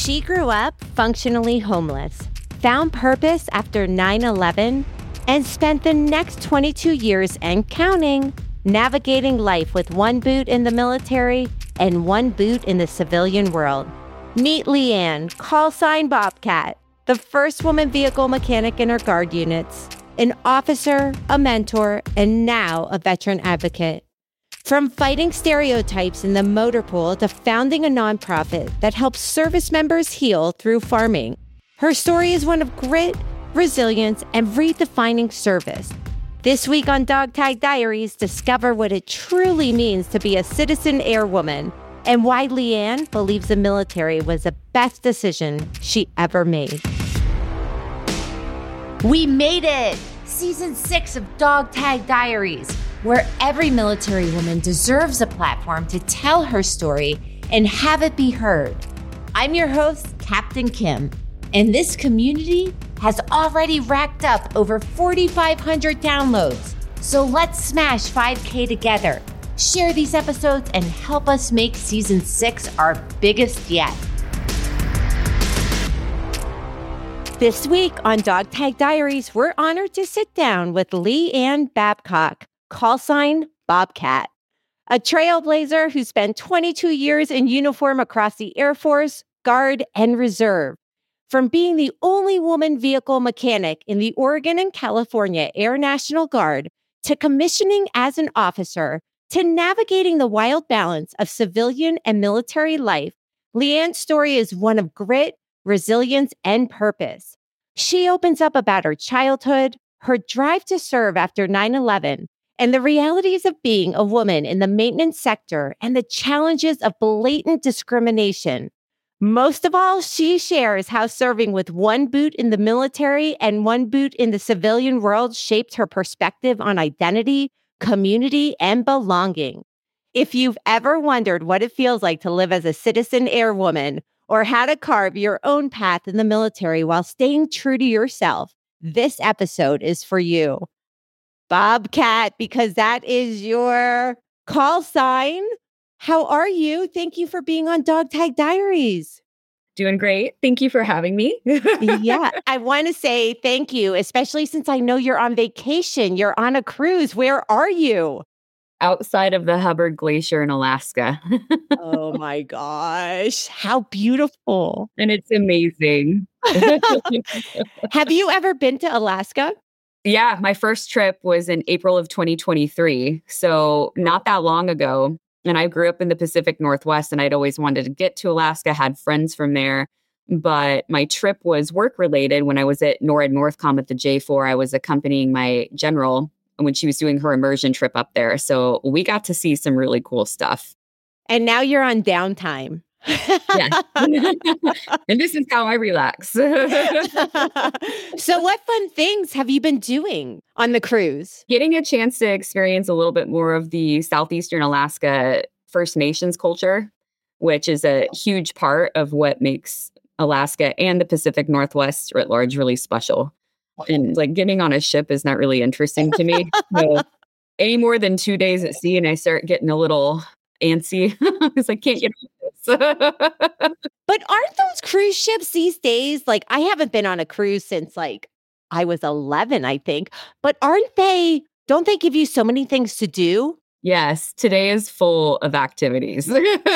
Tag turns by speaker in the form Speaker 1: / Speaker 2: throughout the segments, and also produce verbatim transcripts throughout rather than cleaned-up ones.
Speaker 1: She grew up functionally homeless, found purpose after nine eleven, and spent the next twenty-two years and counting navigating life with one boot in the military and one boot in the civilian world. Meet Leanne, call sign Bobcat, the first woman vehicle mechanic in her guard units, an officer, a mentor, and now a veteran advocate. From fighting stereotypes in the motor pool to founding a nonprofit that helps service members heal through farming, her story is one of grit, resilience, and redefining service. This week on Dog Tag Diaries, discover what it truly means to be a citizen airwoman and why Leanne believes the military was the best decision she ever made. We made it! Season six of Dog Tag Diaries, where every military woman deserves a platform to tell her story and have it be heard. I'm your host, Captain Kim, and this community has already racked up over forty-five hundred downloads. So let's smash five K together. Share these episodes and help us make season six our biggest yet. This week on Dog Tag Diaries, we're honored to sit down with Leanne Babcock, call sign Bobcat, a trailblazer who spent twenty-two years in uniform across the Air Force, Guard, and Reserve. From being the only woman vehicle mechanic in the Oregon and California Air National Guard, to commissioning as an officer, to navigating the wild balance of civilian and military life, Leanne's story is one of grit, resilience, and purpose. She opens up about her childhood, her drive to serve after nine eleven, and the realities of being a woman in the maintenance sector and the challenges of blatant discrimination. Most of all, she shares how serving with one boot in the military and one boot in the civilian world shaped her perspective on identity, community, and belonging. If you've ever wondered what it feels like to live as a citizen airwoman or how to carve your own path in the military while staying true to yourself, this episode is for you. Bobcat, because that is your call sign. How are you? Thank you for being on Dog Tag Diaries.
Speaker 2: Doing great. Thank you for having me.
Speaker 1: Yeah, I want to say thank you, especially since I know you're on vacation. You're on a cruise. Where are you?
Speaker 2: Outside of the Hubbard Glacier in Alaska.
Speaker 1: Oh my gosh. How beautiful.
Speaker 2: And it's amazing.
Speaker 1: Have you ever been to Alaska?
Speaker 2: Yeah, my first trip was in April of twenty twenty-three. So not that long ago. And I grew up in the Pacific Northwest and I'd always wanted to get to Alaska, had friends from there. But my trip was work related. When I was at NORAD Northcom at the J four, I was accompanying my general when she was doing her immersion trip up there. So we got to see some really cool stuff.
Speaker 1: And now you're on downtime.
Speaker 2: Yeah. And this is how I relax.
Speaker 1: So what fun things have you been doing on the cruise?
Speaker 2: Getting a chance to experience a little bit more of the Southeastern Alaska First Nations culture, which is a huge part of what makes Alaska and the Pacific Northwest writ large really special. And like getting on a ship is not really interesting to me. So any more than two days at sea and I start getting a little antsy because I can't get this.
Speaker 1: But aren't those cruise ships these days, like I haven't been on a cruise since like I was eleven, I think, but aren't they, don't they give you so many things to do?
Speaker 2: Yes, today is full of activities.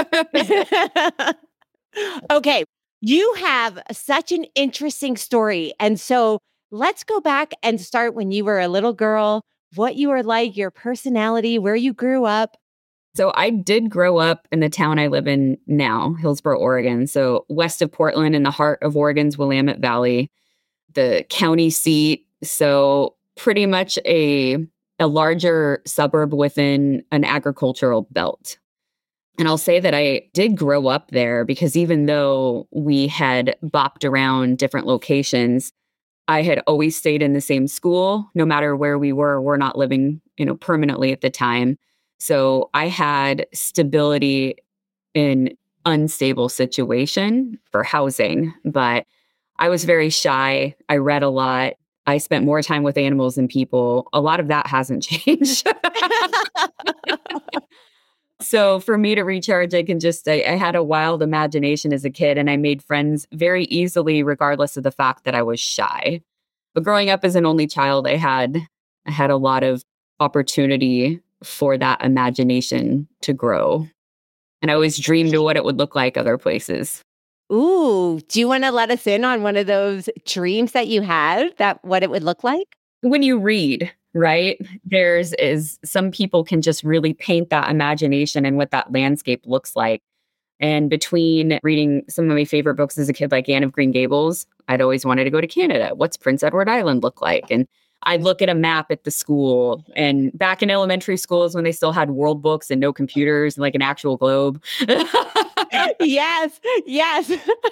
Speaker 1: Okay, you have such an interesting story. And so let's go back and start when you were a little girl, what you were like, your personality, where you grew up.
Speaker 2: So I did grow up in the town I live in now, Hillsboro, Oregon. So west of Portland in the heart of Oregon's Willamette Valley, the county seat. So pretty much a, a larger suburb within an agricultural belt. And I'll say that I did grow up there because even though we had bopped around different locations, I had always stayed in the same school, no matter where we were. We're not living, you know, permanently at the time. So I had stability in unstable situation for housing, but I was very shy. I read a lot. I spent more time with animals than people. A lot of that hasn't changed. So for me to recharge, I can just say I had a wild imagination as a kid and I made friends very easily, regardless of the fact that I was shy. But growing up as an only child, I had I had a lot of opportunity for that imagination to grow. And I always dreamed of what it would look like other places.
Speaker 1: Ooh, do you want to let us in on one of those dreams that you had, that what it would look like?
Speaker 2: When you read, right, there's is some people can just really paint that imagination and what that landscape looks like. And between reading some of my favorite books as a kid, like Anne of Green Gables, I'd always wanted to go to Canada. What's Prince Edward Island look like? And I'd look at a map at the school. And back in elementary schools, when they still had world books and no computers and like an actual globe.
Speaker 1: Yes, yes.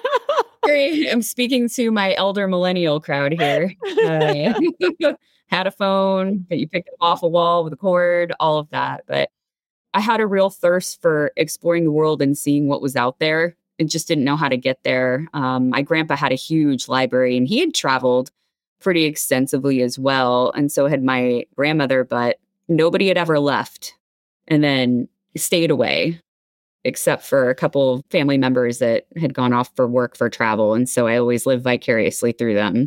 Speaker 2: Great. I'm speaking to my elder millennial crowd here. Uh, had a phone that you picked up off a wall with a cord, all of that. But I had a real thirst for exploring the world and seeing what was out there and just didn't know how to get there. Um, my grandpa had a huge library and he had traveled pretty extensively as well. And so had my grandmother, but nobody had ever left and then stayed away, except for a couple of family members that had gone off for work for travel. And so I always lived vicariously through them.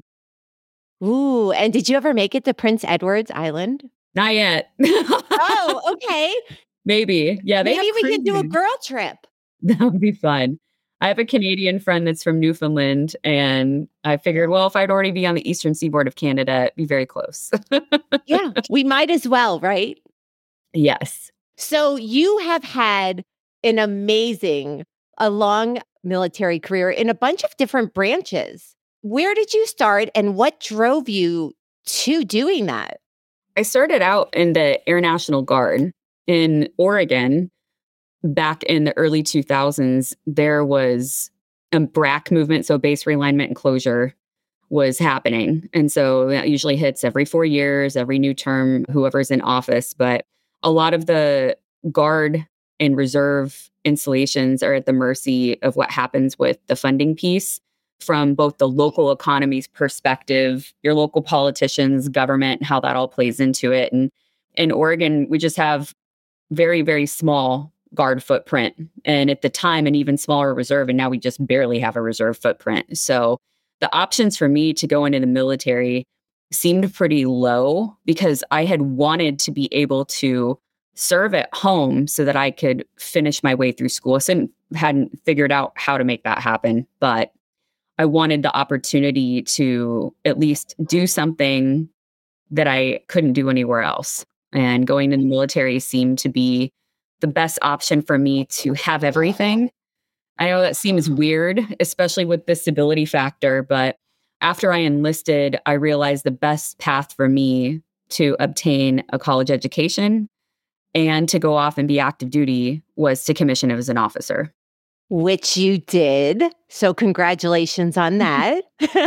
Speaker 1: Ooh, and did you ever make it to Prince Edward's Island?
Speaker 2: Not yet.
Speaker 1: Oh, okay.
Speaker 2: Maybe. Yeah. They
Speaker 1: Maybe we
Speaker 2: cruises.
Speaker 1: could do a girl trip.
Speaker 2: That would be fun. I have a Canadian friend that's from Newfoundland, and I figured, well, if I'd already be on the eastern seaboard of Canada, it'd be very close.
Speaker 1: Yeah, we might as well, right?
Speaker 2: Yes.
Speaker 1: So you have had an amazing, a long military career in a bunch of different branches. Where did you start and what drove you to doing that?
Speaker 2: I started out in the Air National Guard in Oregon. Back in the early two thousands, there was a B R A C movement, so base realignment and closure was happening. And so that usually hits every four years, every new term, whoever's in office. But a lot of the Guard and Reserve installations are at the mercy of what happens with the funding piece from both the local economy's perspective, your local politicians, government, how that all plays into it. And in Oregon, we just have very, very small Guard footprint. And at the time, an even smaller reserve. And now we just barely have a reserve footprint. So the options for me to go into the military seemed pretty low because I had wanted to be able to serve at home so that I could finish my way through school. I hadn't figured out how to make that happen, but I wanted the opportunity to at least do something that I couldn't do anywhere else. And going in the military seemed to be the best option for me to have everything. I know that seems weird, especially with the stability factor, but after I enlisted, I realized the best path for me to obtain a college education and to go off and be active duty was to commission as an officer.
Speaker 1: Which you did. So congratulations on that.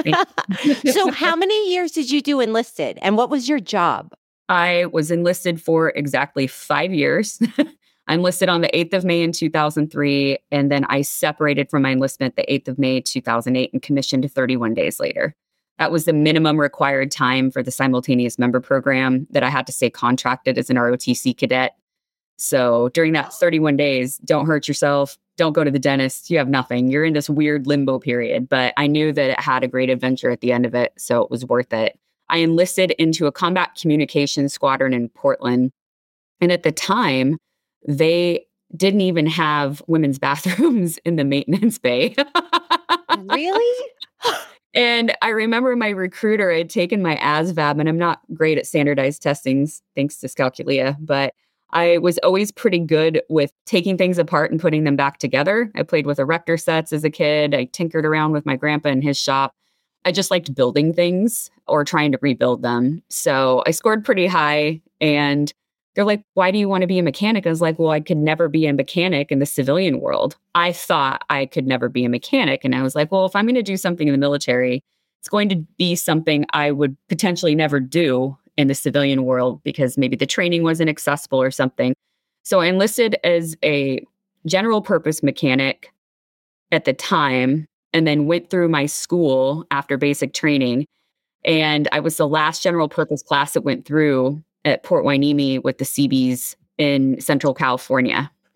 Speaker 1: So how many years did you do enlisted and what was your job?
Speaker 2: I was enlisted for exactly five years. I enlisted on the eighth of May in two thousand three, and then I separated from my enlistment the eighth of May, two thousand eight, and commissioned thirty-one days later. That was the minimum required time for the simultaneous member program that I had to stay contracted as an R O T C cadet. So during that thirty-one days, don't hurt yourself. Don't go to the dentist. You have nothing. You're in this weird limbo period. But I knew that it had a great adventure at the end of it, so it was worth it. I enlisted into a combat communications squadron in Portland. And at the time, they didn't even have women's bathrooms in the maintenance bay.
Speaker 1: Really?
Speaker 2: And I remember my recruiter had taken my A S V A B, and I'm not great at standardized testings, thanks to Scalculia, but I was always pretty good with taking things apart and putting them back together. I played with erector sets as a kid. I tinkered around with my grandpa in his shop. I just liked building things or trying to rebuild them. So I scored pretty high, and they're like, why do you want to be a mechanic? I was like, well, I could never be a mechanic in the civilian world. I thought I could never be a mechanic. And I was like, well, if I'm going to do something in the military, it's going to be something I would potentially never do in the civilian world because maybe the training wasn't accessible or something. So I enlisted as a general purpose mechanic at the time, and then went through my school after basic training. And I was the last general purpose class that went through at Port Hueneme with the Seabees in Central California.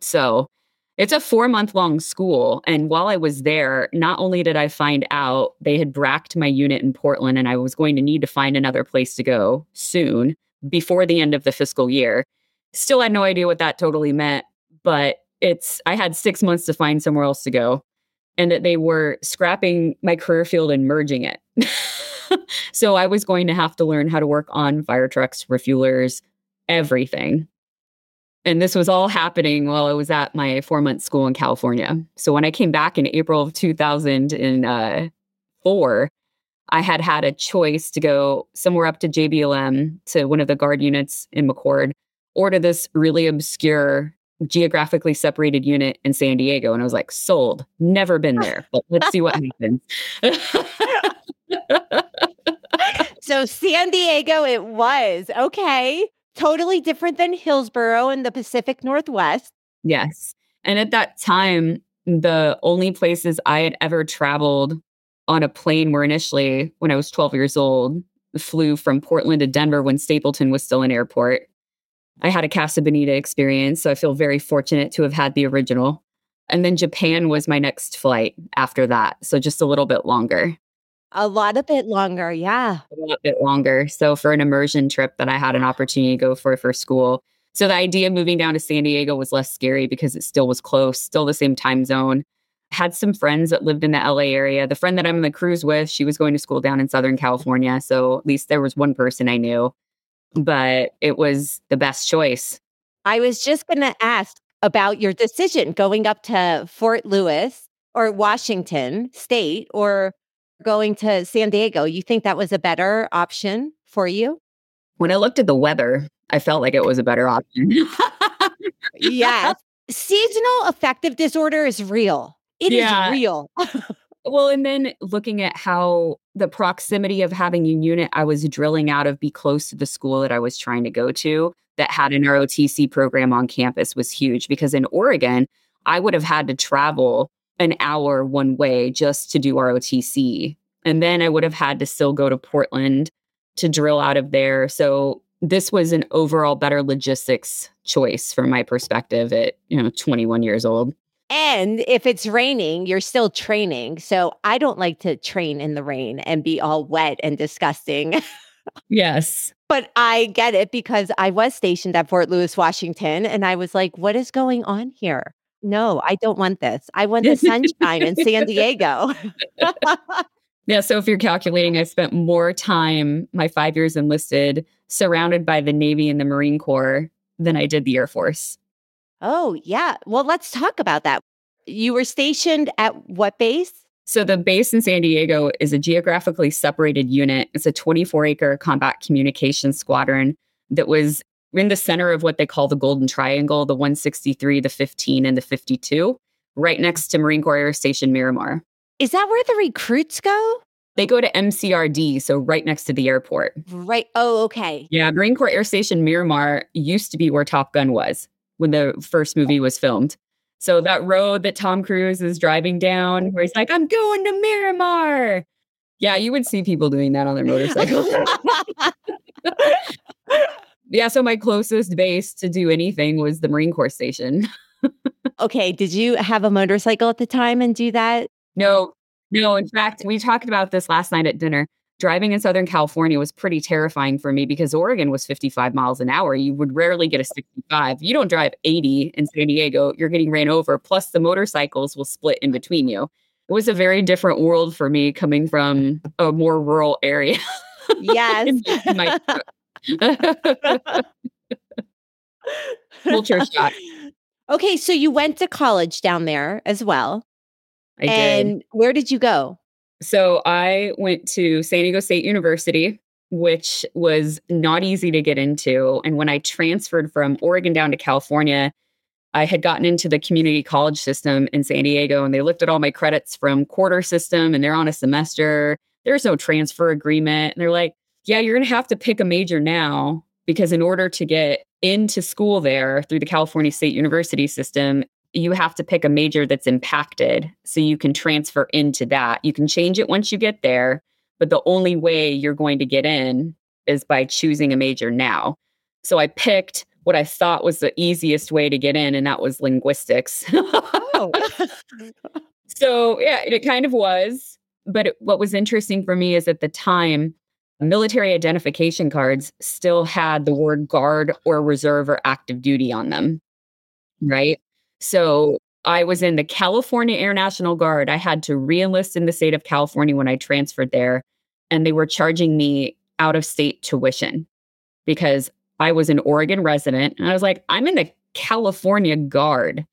Speaker 2: So it's a four month long school. And while I was there, not only did I find out they had bracked my unit in Portland and I was going to need to find another place to go soon before the end of the fiscal year. Still had no idea what that totally meant, but it's, I had six months to find somewhere else to go, and that they were scrapping my career field and merging it. So I was going to have to learn how to work on fire trucks, refuelers, everything. And this was all happening while I was at my four-month school in California. So when I came back in April of two thousand four, I had had a choice to go somewhere up to J B L M, to one of the guard units in McChord, or to this really obscure, geographically separated unit in San Diego. And I was like, sold. Never been there, but let's see what happens.
Speaker 1: So San Diego it was. Okay. Totally different than Hillsborough in the Pacific Northwest.
Speaker 2: Yes. And at that time, the only places I had ever traveled on a plane were initially, when I was twelve years old, flew from Portland to Denver when Stapleton was still an airport. I had a Casa Bonita experience, so I feel very fortunate to have had the original. And then Japan was my next flight after that. So just a little bit longer.
Speaker 1: A lot a bit longer, yeah.
Speaker 2: A little bit longer. So for an immersion trip that I had an opportunity to go for for school. So the idea of moving down to San Diego was less scary because it still was close, still the same time zone. Had some friends that lived in the L A area. The friend that I'm on the cruise with, she was going to school down in Southern California. So at least there was one person I knew. But it was the best choice.
Speaker 1: I was just going to ask about your decision going up to Fort Lewis or Washington State or going to San Diego. You think that was a better option for you?
Speaker 2: When I looked at the weather, I felt like it was a better option.
Speaker 1: Yes. Seasonal affective disorder is real. It
Speaker 2: Yeah.
Speaker 1: is real.
Speaker 2: Well, and then looking at how the proximity of having a unit I was drilling out of be close to the school that I was trying to go to that had an R O T C program on campus was huge, because in Oregon, I would have had to travel an hour one way just to do R O T C. And then I would have had to still go to Portland to drill out of there. So this was an overall better logistics choice from my perspective at, you know, twenty-one years old.
Speaker 1: And if it's raining, you're still training. So I don't like to train in the rain and be all wet and disgusting.
Speaker 2: Yes.
Speaker 1: But I get it because I was stationed at Fort Lewis, Washington, and I was like, what is going on here? No, I don't want this. I want the sunshine in San Diego.
Speaker 2: Yeah. So if you're calculating, I spent more time, my five years enlisted, surrounded by the Navy and the Marine Corps than I did the Air Force.
Speaker 1: Oh, yeah. Well, let's talk about that. You were stationed at what base?
Speaker 2: So the base in San Diego is a geographically separated unit. It's a twenty-four acre combat communications squadron that was in the center of what they call the Golden Triangle, the one sixty-three, the fifteen, and the fifty-two, right next to Marine Corps Air Station Miramar.
Speaker 1: Is that where the recruits go?
Speaker 2: They go to M C R D, so right next to the airport.
Speaker 1: Right. Oh, okay.
Speaker 2: Yeah, Marine Corps Air Station Miramar used to be where Top Gun was when the first movie was filmed. So that road that Tom Cruise is driving down, where he's like, I'm going to Miramar. Yeah, you would see people doing that on their motorcycles. Yeah, so my closest base to do anything was the Marine Corps station.
Speaker 1: Okay, did you have a motorcycle at the time and do that?
Speaker 2: No, no. In fact, we talked about this last night at dinner. Driving in Southern California was pretty terrifying for me because Oregon was fifty-five miles an hour. You would rarely get a sixty-five. You don't drive eighty in San Diego, you're getting ran over. Plus the motorcycles will split in between you. It was a very different world for me coming from a more rural area.
Speaker 1: Yes.
Speaker 2: My culture shock.
Speaker 1: Okay, so you went to college down there as well.
Speaker 2: I
Speaker 1: and
Speaker 2: did.
Speaker 1: Where did you go?
Speaker 2: So I went to San Diego State University, which was not easy to get into. And when I transferred from Oregon down to California, I had gotten into the community college system in San Diego, and they looked at all my credits from quarter system, and they're on a semester. There's no transfer agreement. And they're like, yeah, you're going to have to pick a major now, because in order to get into school there through the California State University system, you have to pick a major that's impacted so you can transfer into that. You can change it once you get there, but the only way you're going to get in is by choosing a major now. So I picked what I thought was the easiest way to get in, and that was linguistics.
Speaker 1: Oh.
Speaker 2: So, yeah, it kind of was. But it, what was interesting for me is at the time, military identification cards still had the word guard or reserve or active duty on them, right? So I was in the California Air National Guard. I had to re-enlist in the state of California when I transferred there, and they were charging me out of state tuition because I was an Oregon resident. And I was like, I'm in the California Guard.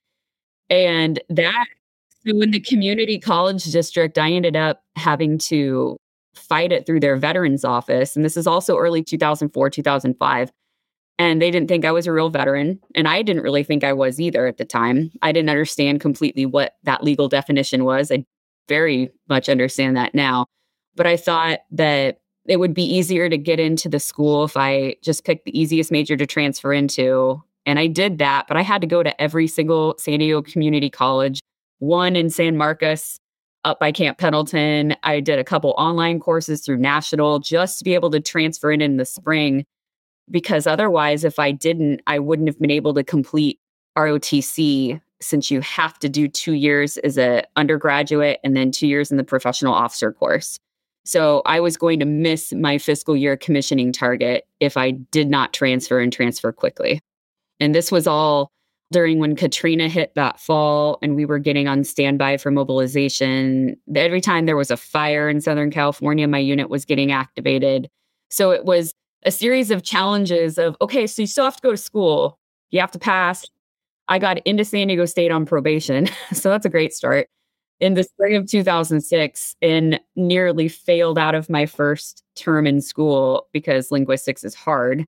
Speaker 2: And that, so in the community college district, I ended up having to fight it through their veterans office. And this is also early two thousand four, two thousand five. And they didn't think I was a real veteran. And I didn't really think I was either at the time. I didn't understand completely what that legal definition was. I very much understand that now. But I thought that it would be easier to get into the school if I just picked the easiest major to transfer into. And I did that, but I had to go to every single San Diego community college, one in San Marcos, up by Camp Pendleton. I did a couple online courses through National just to be able to transfer in in the spring, because otherwise, if I didn't, I wouldn't have been able to complete R O T C, since you have to do two years as an undergraduate and then two years in the professional officer course. So I was going to miss my fiscal year commissioning target if I did not transfer and transfer quickly. And this was all during when Katrina hit that fall and we were getting on standby for mobilization. Every time there was a fire in Southern California, my unit was getting activated. So it was a series of challenges of, okay, so you still have to go to school. You have to pass. I got into San Diego State on probation. So that's a great start. In the spring of two thousand six, and nearly failed out of my first term in school because linguistics is hard,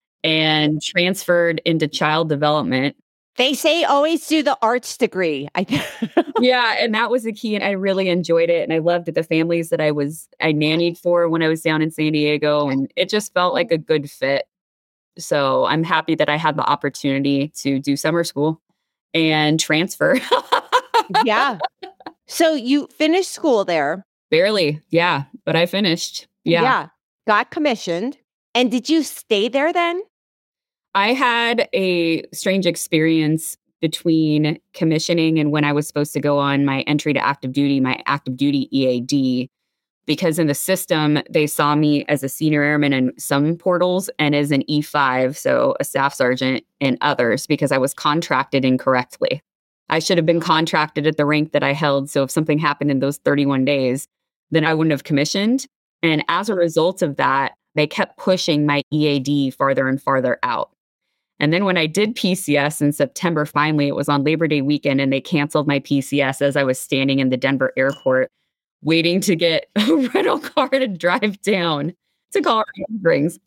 Speaker 2: and transferred into child development.
Speaker 1: They say always do the arts degree. I
Speaker 2: Yeah, and that was the key, and I really enjoyed it, and I loved the families that I was I nannied for when I was down in San Diego, and it just felt like a good fit. So I'm happy that I had the opportunity to do summer school and transfer.
Speaker 1: Yeah. So you finished school there.
Speaker 2: Barely, yeah, but I finished. Yeah.
Speaker 1: Yeah. Got commissioned. And did you stay there then?
Speaker 2: I had a strange experience between commissioning and when I was supposed to go on my entry to active duty, my active duty E A D, because in the system, they saw me as a senior airman in some portals and as an E five, so a staff sergeant in others, because I was contracted incorrectly. I should have been contracted at the rank that I held. So if something happened in those thirty-one days, then I wouldn't have commissioned. And as a result of that, they kept pushing my E A D farther and farther out. And then when I did P C S in September, finally, it was on Labor Day weekend, and they canceled my P C S as I was standing in the Denver airport waiting to get a rental car to drive down to Colorado Springs.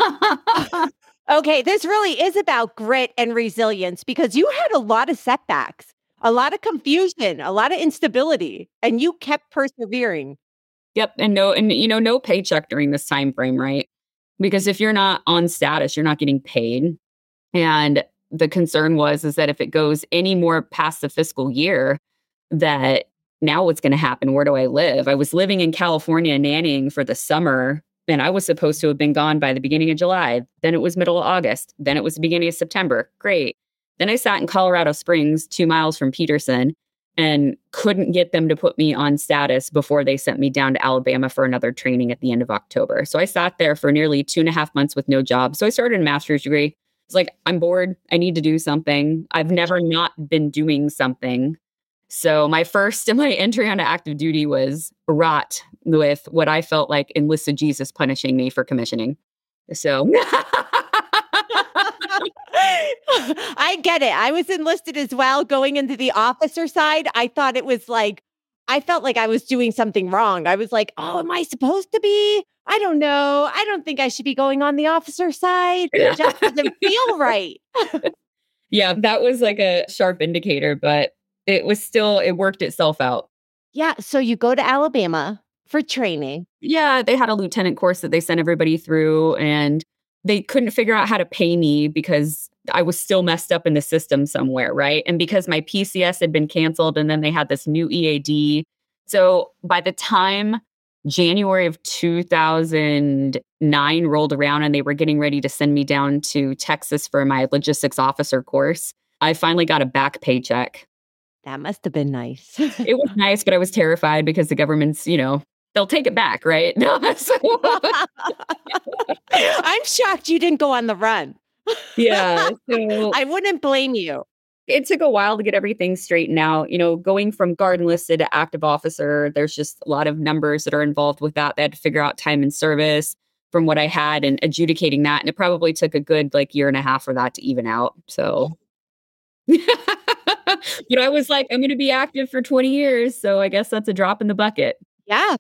Speaker 1: Okay, this really is about grit and resilience, because you had a lot of setbacks, a lot of confusion, a lot of instability, and you kept persevering.
Speaker 2: Yep. And no, and you know, no paycheck during this time frame, right? Because if you're not on status, you're not getting paid. And the concern was is that if it goes any more past the fiscal year, that now what's going to happen? Where do I live? I was living in California nannying for the summer, and I was supposed to have been gone by the beginning of July. Then it was middle of August. Then it was the beginning of September. Great. Then I sat in Colorado Springs, two miles from Peterson, and couldn't get them to put me on status before they sent me down to Alabama for another training at the end of October. So I sat there for nearly two and a half months with no job. So I started a master's degree. It's like, I'm bored. I need to do something. I've never not been doing something. So my first and my entry onto active duty was wrought with what I felt like enlisted Jesus punishing me for commissioning. So
Speaker 1: I get it. I was enlisted as well. Going into the officer side, I thought it was like, I felt like I was doing something wrong. I was like, oh, am I supposed to be? I don't know. I don't think I should be going on the officer side. It just doesn't feel right.
Speaker 2: Yeah, that was like a sharp indicator, but it was still, it worked itself out.
Speaker 1: Yeah. So you go to Alabama for training.
Speaker 2: Yeah, they had a lieutenant course that they sent everybody through, and they couldn't figure out how to pay me because I was still messed up in the system somewhere, right? And because my P C S had been canceled, and then they had this new E A D. So by the time January of two thousand nine rolled around and they were getting ready to send me down to Texas for my logistics officer course. I finally got a back paycheck.
Speaker 1: That must have been nice.
Speaker 2: It was nice, but I was terrified because the government's, you know, they'll take it back, right? So,
Speaker 1: I'm shocked you didn't go on the run.
Speaker 2: yeah. So
Speaker 1: I wouldn't blame you.
Speaker 2: it took a while to get everything straightened out. You know, going from guard enlisted to active officer, there's just a lot of numbers that are involved with that. They had to figure out time in service from what I had and adjudicating that. And it probably took a good like year and a half for that to even out. So, you know, I was like, I'm going to be active for twenty years. So I guess that's a drop in the bucket.
Speaker 1: Yeah.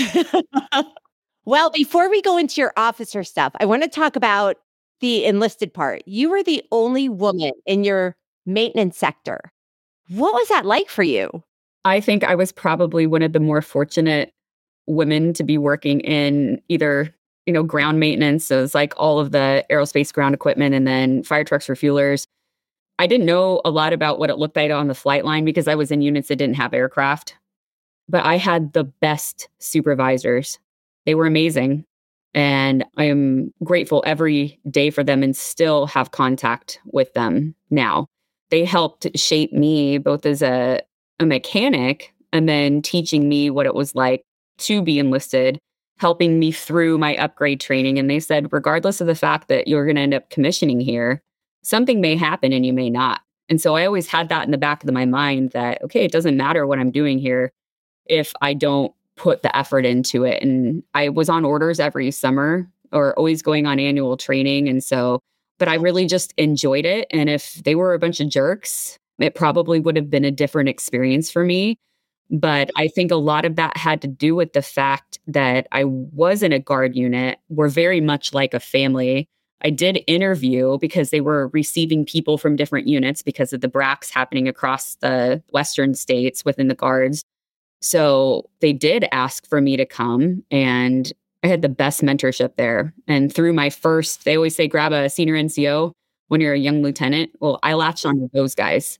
Speaker 1: Well, before we go into your officer stuff, I want to talk about the enlisted part. You were the only woman in your maintenance sector. What was that like for you?
Speaker 2: I think I was probably one of the more fortunate women to be working in either, you know, ground maintenance. So it's like all of the aerospace ground equipment and then fire trucks, refuelers. I didn't know a lot about what it looked like on the flight line because I was in units that didn't have aircraft. But I had the best supervisors. They were amazing. And I am grateful every day for them and still have contact with them now. They helped shape me both as a, a mechanic and then teaching me what it was like to be enlisted, helping me through my upgrade training. And they said, regardless of the fact that you're going to end up commissioning here, something may happen and you may not. And so I always had that in the back of my mind that, okay, it doesn't matter what I'm doing here if I don't put the effort into it. And I was on orders every summer or always going on annual training. And so, but I really just enjoyed it. And if they were a bunch of jerks, it probably would have been a different experience for me. But I think a lot of that had to do with the fact that I was in a guard unit. We're very much like a family. I did interview because they were receiving people from different units because of the B R A Cs happening across the Western states within the guards. So they did ask for me to come and I had the best mentorship there. And through my first, they always say, grab a senior N C O when you're a young lieutenant. Well, I latched on to those guys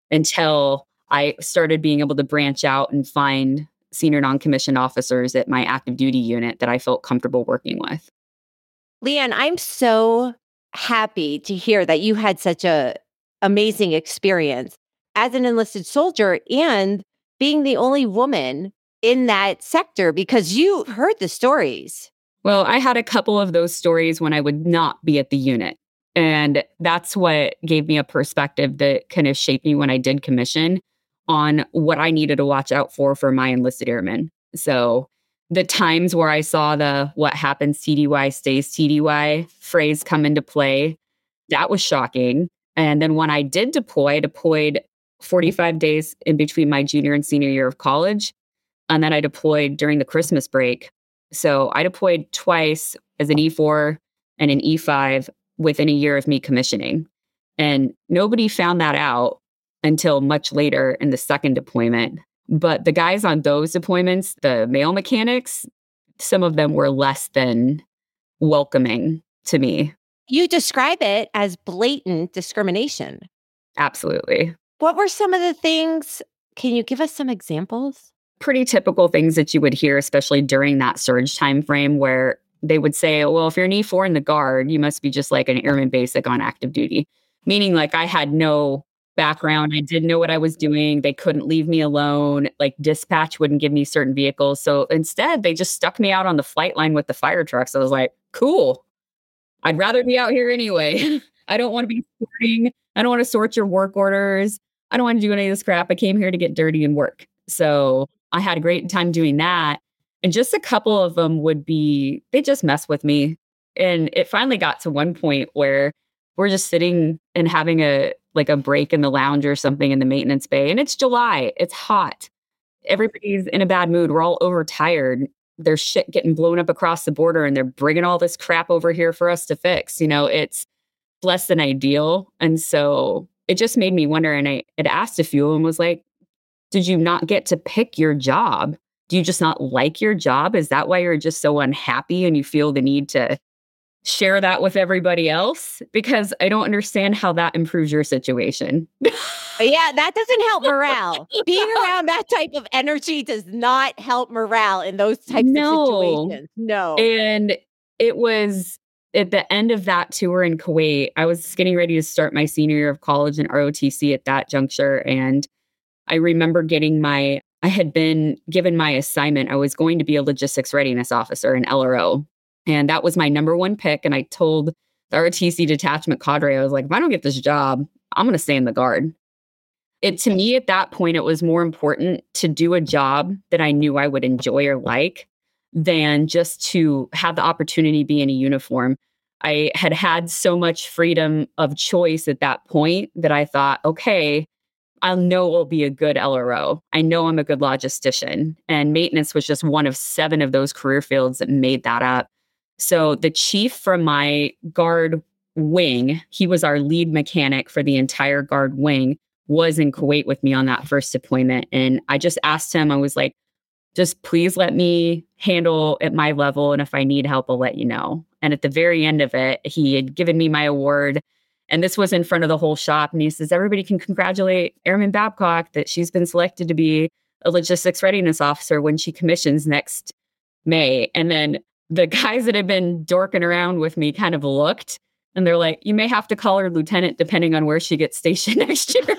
Speaker 2: until I started being able to branch out and find senior non-commissioned officers at my active duty unit that I felt comfortable working with.
Speaker 1: Leanne, I'm so happy to hear that you had such a amazing experience as an enlisted soldier and being the only woman in that sector because you heard the stories.
Speaker 2: Well, I had a couple of those stories when I would not be at the unit. And that's what gave me a perspective that kind of shaped me when I did commission on what I needed to watch out for for my enlisted airmen. So the times where I saw the what happens T D Y stays T D Y phrase come into play, that was shocking. And then when I did deploy, I deployed forty-five days in between my junior and senior year of college. And then I deployed during the Christmas break. So I deployed twice as an E four and an E five within a year of me commissioning. And nobody found that out until much later in the second deployment. But the guys on those deployments, the male mechanics, some of them were less than welcoming to me.
Speaker 1: You describe it as blatant discrimination.
Speaker 2: Absolutely.
Speaker 1: What were some of the things? Can you give us some examples?
Speaker 2: Pretty typical things that you would hear, especially during that surge time frame where they would say, well, if you're an E four in the Guard, you must be just like an airman basic on active duty. Meaning like I had no background. I didn't know what I was doing. They couldn't leave me alone. Like dispatch wouldn't give me certain vehicles. So instead, they just stuck me out on the flight line with the fire trucks. I was like, cool. I'd rather be out here anyway. I don't want to be sorting. I don't want to sort your work orders. I don't want to do any of this crap. I came here to get dirty and work. So I had a great time doing that. And just a couple of them would be, they just mess with me. And it finally got to one point where we're just sitting and having a like a break in the lounge or something in the maintenance bay. And it's July. It's hot. Everybody's in a bad mood. We're all overtired. There's shit getting blown up across the border and they're bringing all this crap over here for us to fix. You know, it's less than ideal. And so it just made me wonder. And I had asked a few of them, was like, did you not get to pick your job? Do you just not like your job? Is that why you're just so unhappy and you feel the need to share that with everybody else because I don't understand how that improves your situation.
Speaker 1: Yeah, that doesn't help morale. Being around that type of energy does not help morale in those types
Speaker 2: No.
Speaker 1: of situations. No.
Speaker 2: And it was at the end of that tour in Kuwait, I was getting ready to start my senior year of college in R O T C at that juncture. And I remember getting my, I had been given my assignment. I was going to be a logistics readiness officer in L R O. And that was my number one pick. And I told the R O T C detachment cadre, I was like, if I don't get this job, I'm going to stay in the Guard. It, to me, at that point, it was more important to do a job that I knew I would enjoy or like than just to have the opportunity be in a uniform. I had had so much freedom of choice at that point that I thought, okay, I know I'll be a good L R O. I know I'm a good logistician. And maintenance was just one of seven of those career fields that made that up. So the chief from my Guard wing, he was our lead mechanic for the entire Guard wing, was in Kuwait with me on that first deployment. And I just asked him, I was like, just please let me handle at my level. And if I need help, I'll let you know. And at the very end of it, he had given me my award. And this was in front of the whole shop. And he says, everybody can congratulate Airman Babcock that she's been selected to be a logistics readiness officer when she commissions next May. And then the guys that had been dorking around with me kind of looked. And they're like, you may have to call her lieutenant depending on where she gets stationed next year.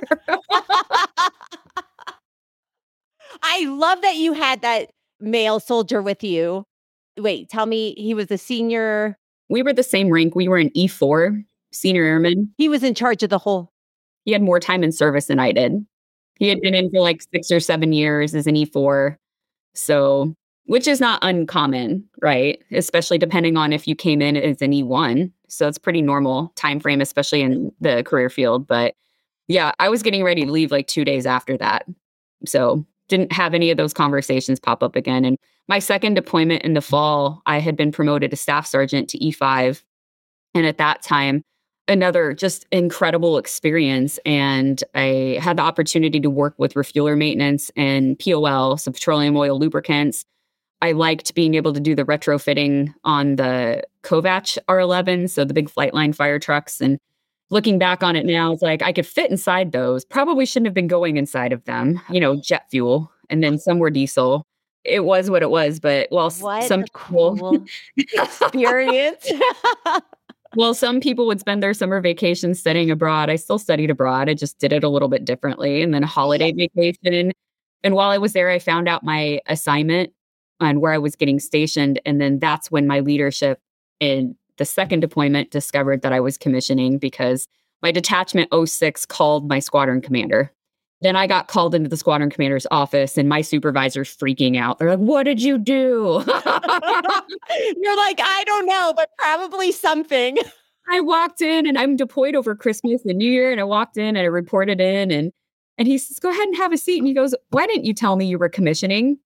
Speaker 1: I love that you had that male soldier with you. Wait, tell me, he was a senior.
Speaker 2: We were the same rank. We were an E four, senior airman.
Speaker 1: He was in charge of the whole.
Speaker 2: He had more time in service than I did. He had been in for like six or seven years as an E four. So, which is not uncommon, right? Especially depending on if you came in as an E one. So it's pretty normal time frame, especially in the career field. But yeah, I was getting ready to leave like two days after that. So didn't have any of those conversations pop up again. And my second deployment in the fall, I had been promoted to staff sergeant to E five. And at that time, another just incredible experience. And I had the opportunity to work with refueler maintenance and P O L, so petroleum oil lubricants. I liked being able to do the retrofitting on the Kovac R eleven, so the big Flightline fire trucks. And looking back on it now, it's like I could fit inside those. Probably shouldn't have been going inside of them, you know, jet fuel. And then some were diesel. It was what it was. But well,
Speaker 1: what
Speaker 2: some
Speaker 1: a cool experience.
Speaker 2: Well, some people would spend their summer vacation studying abroad. I still studied abroad. I just did it a little bit differently. And then a holiday vacation. And while I was there, I found out my assignment and where I was getting stationed. And then that's when my leadership in the second deployment discovered that I was commissioning because my detachment oh six called my squadron commander. Then I got called into the squadron commander's office and my supervisor's freaking out. They're like, what did you do?
Speaker 1: You're like, I don't know, but probably something.
Speaker 2: I walked in and I'm deployed over Christmas and New Year. And I walked in and I reported in and, and he says, go ahead and have a seat. And he goes, why didn't you tell me you were commissioning?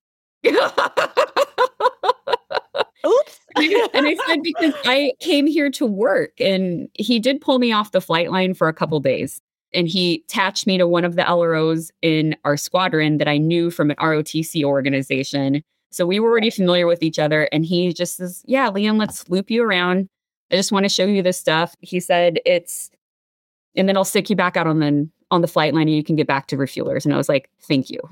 Speaker 1: Oops.
Speaker 2: And I said, because I came here to work. And he did pull me off the flight line for a couple days. And he attached me to one of the L R Os in our squadron that I knew from an R O T C organization. So we were already familiar with each other. And he just says, yeah, Liam, let's loop you around. I just want to show you this stuff. He said, it's, and then I'll stick you back out on the, on the flight line and you can get back to refuelers. And I was like, thank you.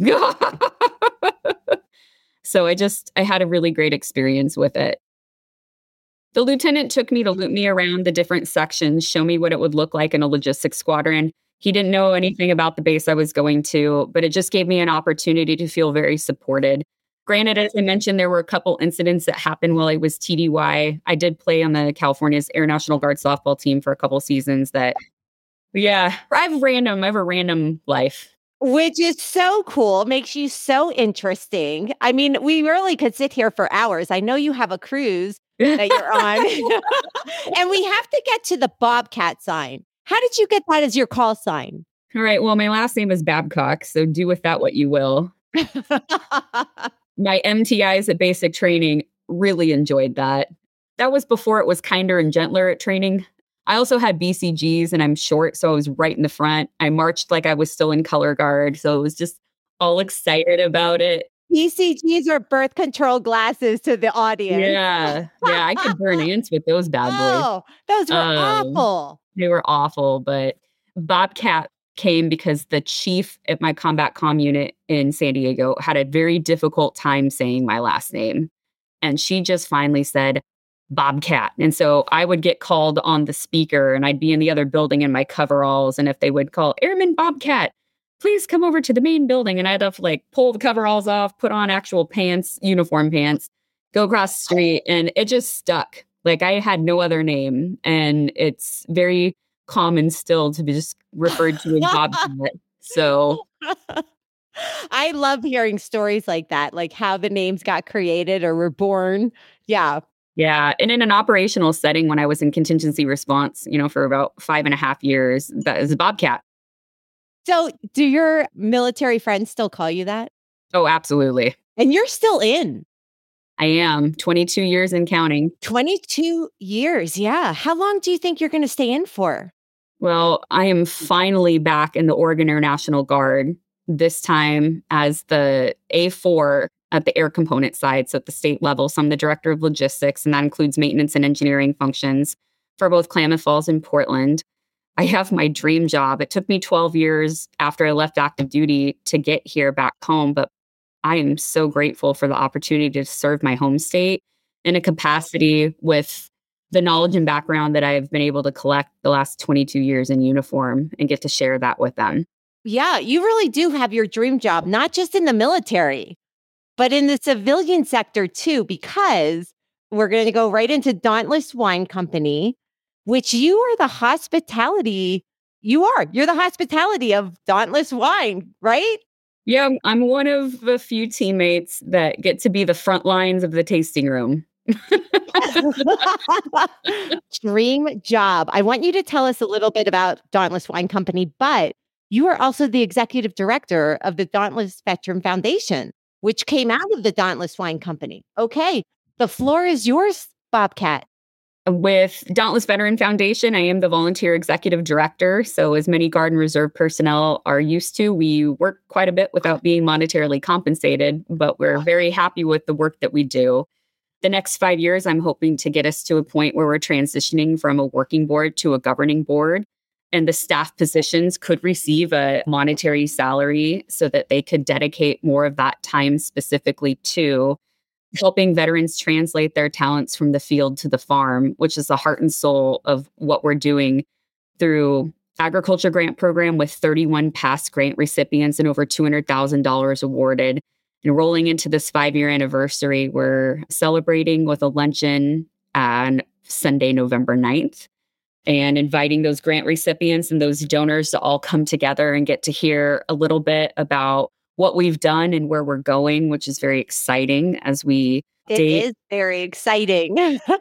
Speaker 2: So I just, I had a really great experience with it. The lieutenant took me to loop me around the different sections, show me what it would look like in a logistics squadron. He didn't know anything about the base I was going to, but it just gave me an opportunity to feel very supported. Granted, as I mentioned, there were a couple incidents that happened while I was T D Y. I did play on the California's Air National Guard softball team for a couple seasons that, yeah, I have random, I have a random life.
Speaker 1: Which is so cool, makes you so interesting. I mean, we really could sit here for hours. I know you have a cruise that you're on. And we have to get to the Bobcat sign. How did you get that as your call sign?
Speaker 2: All right. Well, my last name is Babcock, so do with that what you will. My M T Is at basic training really enjoyed that. That was before it was kinder and gentler at training. I also had B C Gs and I'm short, so I was right in the front. I marched like I was still in color guard, so I was just all excited about it.
Speaker 1: B C Gs are birth control glasses to the audience.
Speaker 2: Yeah. Yeah. I could burn ants with those bad boys.
Speaker 1: Oh, those were
Speaker 2: Um,
Speaker 1: awful.
Speaker 2: they were awful, but Bobcat came because the chief at my combat comm unit in San Diego had a very difficult time saying my last name. And she just finally said, Bobcat. And so I would get called on the speaker and I'd be in the other building in my coveralls. And if they would call Airman Bobcat, please come over to the main building. And I'd have to like pull the coveralls off, put on actual pants, uniform pants, go across the street. And it just stuck. Like I had no other name. And it's very common still to be just referred to as Bobcat. So
Speaker 1: I love hearing stories like that, like how the names got created or were born. Yeah.
Speaker 2: Yeah. And in an operational setting, when I was in contingency response, you know, for about five and a half years, that is a Bobcat.
Speaker 1: So do your military friends still call you that?
Speaker 2: Oh, absolutely.
Speaker 1: And you're still in.
Speaker 2: I am twenty-two years and counting.
Speaker 1: twenty-two years. Yeah. How long do you think you're going to stay in for?
Speaker 2: Well, I am finally back in the Oregon Air National Guard, this time as the A four at the air component side. So at the state level, so I'm the director of logistics, and that includes maintenance and engineering functions for both Klamath Falls and Portland. I have my dream job. It took me twelve years after I left active duty to get here back home, but I am so grateful for the opportunity to serve my home state in a capacity with the knowledge and background that I've been able to collect the last twenty-two years in uniform and get to share that with them.
Speaker 1: Yeah, you really do have your dream job, not just in the military, but in the civilian sector too, because we're going to go right into Dauntless Wine Company, which you are the hospitality. You are. You're the hospitality of Dauntless Wine, right?
Speaker 2: Yeah, I'm, I'm one of the few teammates that get to be the front lines of the tasting room.
Speaker 1: Dream job. I want you to tell us a little bit about Dauntless Wine Company, but you are also the executive director of the Dauntless Veteran Foundation, which came out of the Dauntless Wine Company. Okay, the floor is yours, Bobcat.
Speaker 2: With Dauntless Veteran Foundation, I am the volunteer executive director. So as many Guard and Reserve personnel are used to, we work quite a bit without being monetarily compensated, but we're very happy with the work that we do. The next five years, I'm hoping to get us to a point where we're transitioning from a working board to a governing board, and the staff positions could receive a monetary salary so that they could dedicate more of that time specifically to helping veterans translate their talents from the field to the farm, which is the heart and soul of what we're doing through agriculture grant program with thirty-one past grant recipients and over two hundred thousand dollars awarded. And rolling into this five-year anniversary, we're celebrating with a luncheon on Sunday, November ninth, and inviting those grant recipients and those donors to all come together and get to hear a little bit about what we've done and where we're going, which is very exciting as we
Speaker 1: It
Speaker 2: date.
Speaker 1: is very exciting.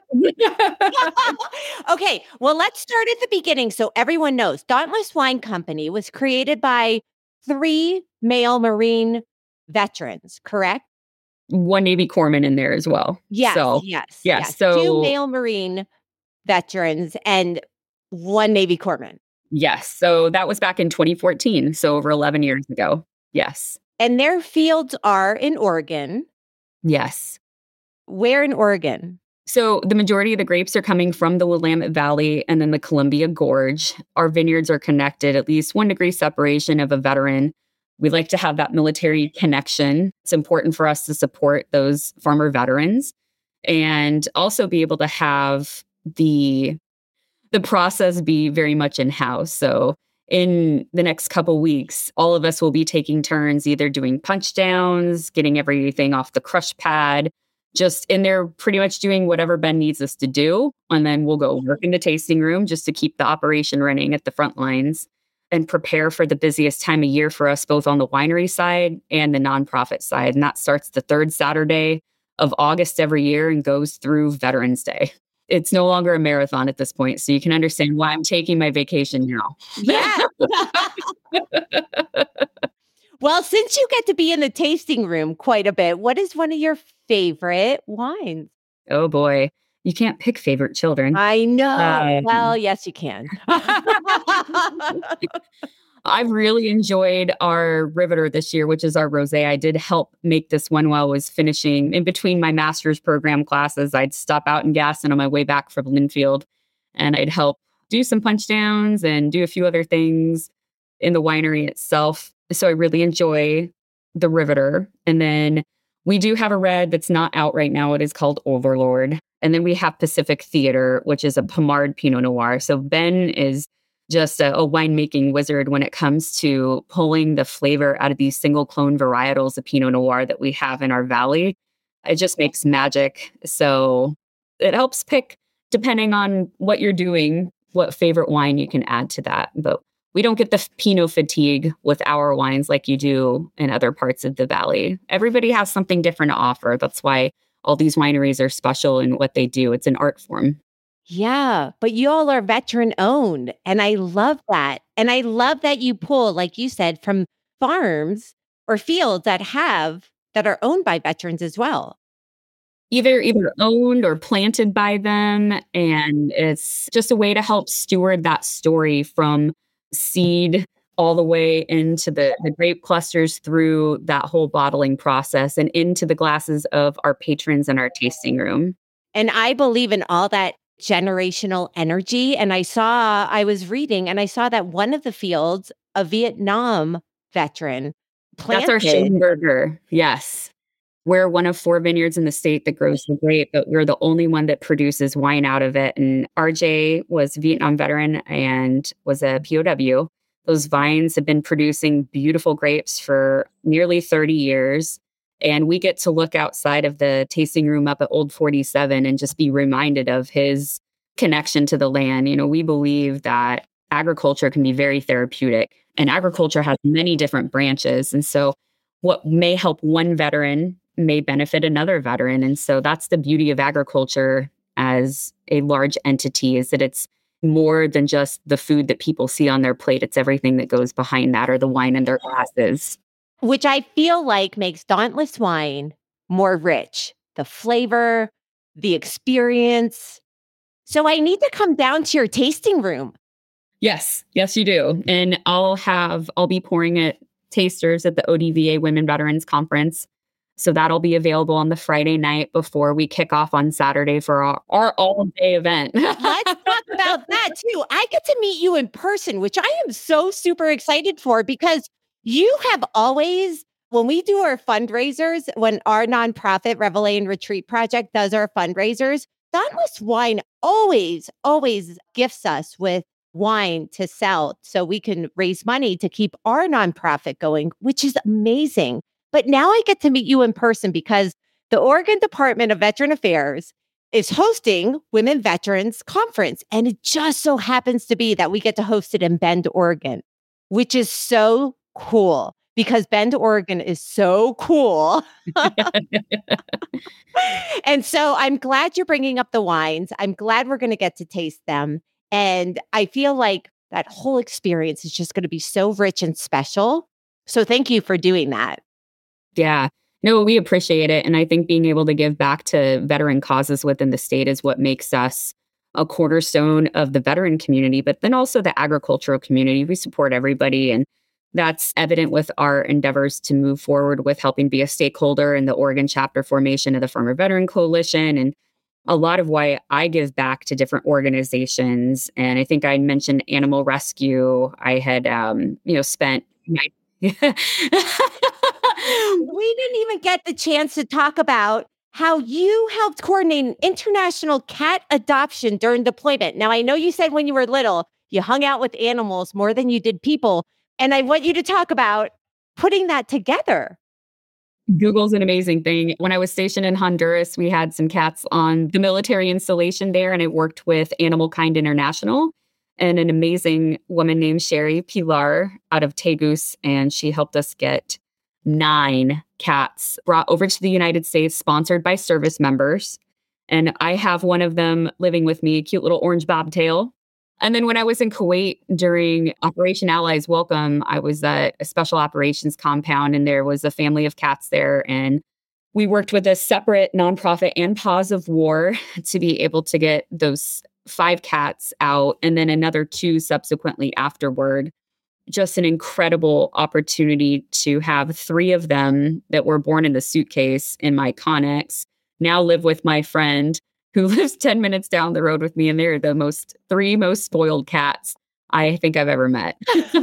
Speaker 1: Okay, well, let's start at the beginning so everyone knows. Dauntless Wine Company was created by three male Marine veterans, correct?
Speaker 2: One Navy corpsman in there as well.
Speaker 1: Yes,
Speaker 2: So,
Speaker 1: yes,
Speaker 2: yeah,
Speaker 1: yes.
Speaker 2: so-
Speaker 1: Two male Marine veterans and one Navy corpsman.
Speaker 2: yes. So that was back in twenty fourteen. So over eleven years ago. Yes.
Speaker 1: And their fields are in Oregon.
Speaker 2: Yes.
Speaker 1: Where in Oregon?
Speaker 2: So the majority of the grapes are coming from the Willamette Valley and then the Columbia Gorge. Our vineyards are connected at least one degree separation of a veteran. We like to have that military connection. It's important for us to support those farmer veterans and also be able to have the the process be very much in-house. So in the next couple weeks, all of us will be taking turns either doing punch downs, getting everything off the crush pad, just in there pretty much doing whatever Ben needs us to do. And then we'll go work in the tasting room just to keep the operation running at the front lines and prepare for the busiest time of year for us, both on the winery side and the nonprofit side. And that starts the third Saturday of August every year and goes through Veterans Day. It's no longer a marathon at this point, so you can understand why I'm taking my vacation now.
Speaker 1: Yeah. Well, since you get to be in the tasting room quite a bit, what is one of your favorite wines?
Speaker 2: Oh boy, you can't pick favorite children.
Speaker 1: I know.
Speaker 2: Um,
Speaker 1: Well, yes, you can.
Speaker 2: I've really enjoyed our Riveter this year, which is our rosé. I did help make this one while I was finishing in between my master's program classes. I'd stop out in Gaston on my way back from Linfield, and I'd help do some punch downs and do a few other things in the winery itself. So I really enjoy the Riveter. And then we do have a red that's not out right now. It is called Overlord. And then we have Pacific Theater, which is a Pommard Pinot Noir. So Ben is just a, a winemaking wizard when it comes to pulling the flavor out of these single clone varietals of Pinot Noir that we have in our valley. It just makes magic. So it helps pick, depending on what you're doing, what favorite wine you can add to that. But we don't get the Pinot fatigue with our wines like you do in other parts of the valley. Everybody has something different to offer. That's why all these wineries are special in what they do. It's an art form.
Speaker 1: Yeah, but you all are veteran owned. And I love that. And I love that you pull, like you said, from farms or fields that have, that are owned by veterans as well.
Speaker 2: Either either owned or planted by them. And it's just a way to help steward that story from seed all the way into the, the grape clusters through that whole bottling process and into the glasses of our patrons in our tasting room.
Speaker 1: And I believe in all that generational energy. And I saw, I was reading and I saw that one of the fields, a Vietnam veteran planted.
Speaker 2: That's our Schoenberger. Yes. We're one of four vineyards in the state that grows the grape, but we're the only one that produces wine out of it. And R J was a Vietnam veteran and was a P O W. Those vines have been producing beautiful grapes for nearly thirty years. And we get to look outside of the tasting room up at Old forty-seven and just be reminded of his connection to the land. You know, we believe that agriculture can be very therapeutic, and agriculture has many different branches. And so what may help one veteran may benefit another veteran. And so that's the beauty of agriculture as a large entity, is that it's more than just the food that people see on their plate. It's everything that goes behind that, or the wine in their glasses.
Speaker 1: Which I feel like makes Dauntless wine more rich. The flavor, the experience. So I need to come down to your tasting room.
Speaker 2: Yes, yes, you do. And I'll have, I'll be pouring it tasters at the O D V A Women Veterans Conference. So that'll be available on the Friday night before we kick off on Saturday for our, our all-day event.
Speaker 1: Let's talk about that too. I get to meet you in person, which I am so super excited for, because you have always, when we do our fundraisers, when our nonprofit Reveille and Retreat Project does our fundraisers, Dauntless Wine always, always gifts us with wine to sell so we can raise money to keep our nonprofit going, which is amazing. But now I get to meet you in person because the Oregon Department of Veteran Affairs is hosting Women Veterans Conference. And it just so happens to be that we get to host it in Bend, Oregon, which is so cool because Bend, Oregon is so cool. And so I'm glad you're bringing up the wines. I'm glad we're going to get to taste them. And I feel like that whole experience is just going to be so rich and special. So thank you for doing that.
Speaker 2: Yeah, no, we appreciate it. And I think being able to give back to veteran causes within the state is what makes us a cornerstone of the veteran community, but then also the agricultural community. We support everybody. And that's evident with our endeavors to move forward with helping be a stakeholder in the Oregon chapter formation of the Farmer Veteran Coalition. And a lot of why I give back to different organizations. And I think I mentioned animal rescue. I had, um, you know, spent my...
Speaker 1: We didn't even get the chance to talk about how you helped coordinate an international cat adoption during deployment. Now, I know you said when you were little, you hung out with animals more than you did people. And I want you to talk about putting that together.
Speaker 2: Google's an amazing thing. When I was stationed in Honduras, we had some cats on the military installation there, and I worked with Animal Kind International and an amazing woman named Sherry Pilar out of Tegus, and she helped us get nine cats brought over to the United States, sponsored by service members. And I have one of them living with me, a cute little orange bobtail. And then when I was in Kuwait during Operation Allies Welcome, I was at a special operations compound, and there was a family of cats there. And we worked with a separate nonprofit and Paws of War to be able to get those five cats out, and then another two subsequently afterward. just an incredible opportunity to have three of them that were born in the suitcase in my Connex now live with my friend who lives ten minutes down the road with me. And they're the most three most spoiled cats I think I've ever met.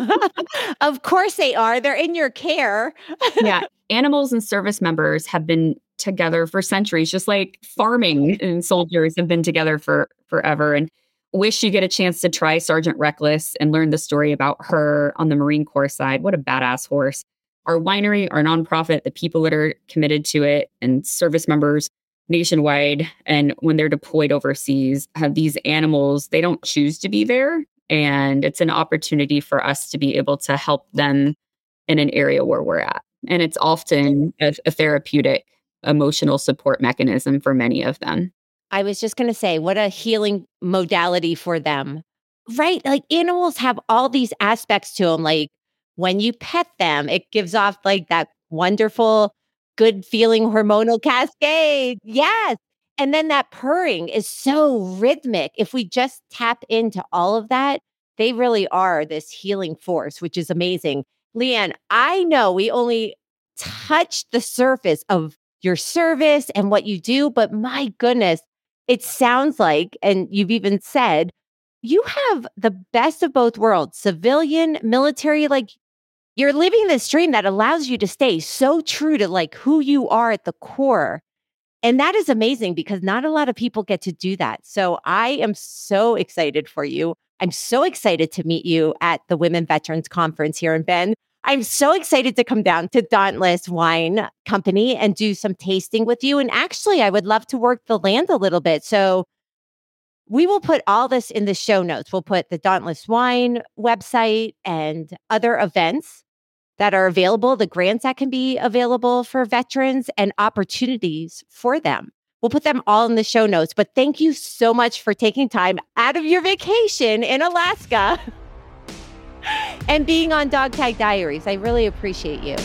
Speaker 1: Of course they are. They're in your care.
Speaker 2: Yeah. Animals and service members have been together for centuries, just like farming and soldiers have been together for forever. And wish you get a chance to try Sergeant Reckless and learn the story about her on the Marine Corps side. What a badass horse. Our winery, our nonprofit, the people that are committed to it, and service members nationwide, and when they're deployed overseas, have these animals, they don't choose to be there. And it's an opportunity for us to be able to help them in an area where we're at. And it's often a, a therapeutic, emotional support mechanism for many of them.
Speaker 1: I was just going to say, what a healing modality for them, right? Like animals have all these aspects to them. Like when you pet them, it gives off like that wonderful, good feeling hormonal cascade. Yes. And then that purring is so rhythmic. If we just tap into all of that, they really are this healing force, which is amazing. Leanne, I know we only touched the surface of your service and what you do, but my goodness, it sounds like, and you've even said, you have the best of both worlds, civilian, military, like you're living this dream that allows you to stay so true to like who you are at the core. And that is amazing because not a lot of people get to do that. So I am so excited for you. I'm so excited to meet you at the Women Veterans Conference here in Bend. I'm so excited to come down to Dauntless Wine Company and do some tasting with you. And actually, I would love to work the land a little bit. So we will put all this in the show notes. We'll put the Dauntless Wine website and other events that are available, the grants that can be available for veterans and opportunities for them. We'll put them all in the show notes. But thank you so much for taking time out of your vacation in Alaska and being on Dog Tag Diaries. I really appreciate you.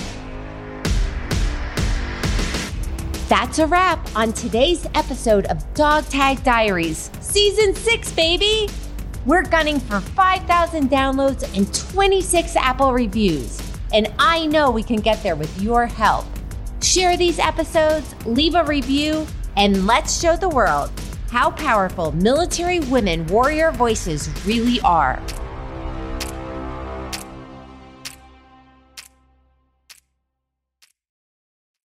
Speaker 1: That's a wrap on today's episode of Dog Tag Diaries, Season six, baby! We're gunning for five thousand downloads and twenty-six Apple reviews. And I know we can get there with your help. Share these episodes, leave a review, and let's show the world how powerful military women warrior voices really are.